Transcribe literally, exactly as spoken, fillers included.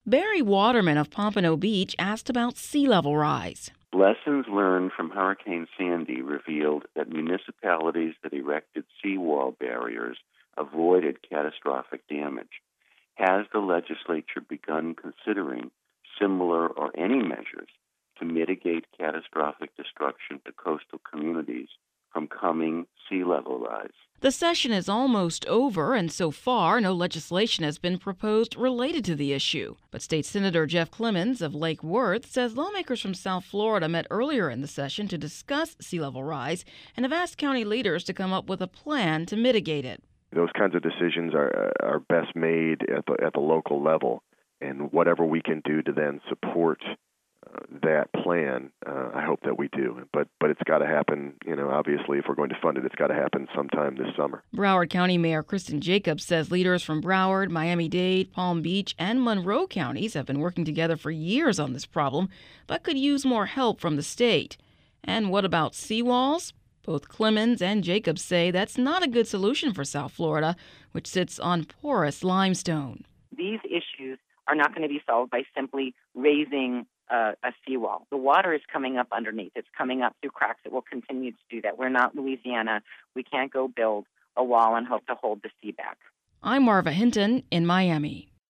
Barry Waterman of Pompano Beach asked about sea level rise. Lessons learned from Hurricane Sandy revealed that municipalities that erected seawall barriers avoided catastrophic damage. Has the legislature begun considering similar or any measures to mitigate catastrophic destruction to coastal communities from coming sea level rise? The session is almost over, and so far, no legislation has been proposed related to the issue. But State Senator Jeff Clemons of Lake Worth says lawmakers from South Florida met earlier in the session to discuss sea level rise and have asked county leaders to come up with a plan to mitigate it. Those kinds of decisions are are best made at the at the local level, and whatever we can do to then support uh, that plan, uh, I hope that we do. But but it's got to happen. You know, obviously, if we're going to fund it, it's got to happen sometime this summer. Broward County Mayor Kristen Jacobs says leaders from Broward, Miami-Dade, Palm Beach, and Monroe counties have been working together for years on this problem, but could use more help from the state. And what about seawalls? Both Clemons and Jacobs say that's not a good solution for South Florida, which sits on porous limestone. These issues are not going to be solved by simply raising a, a seawall. The water is coming up underneath. It's coming up through cracks. It will continue to do that. We're not Louisiana. We can't go build a wall and hope to hold the sea back. I'm Marva Hinton in Miami.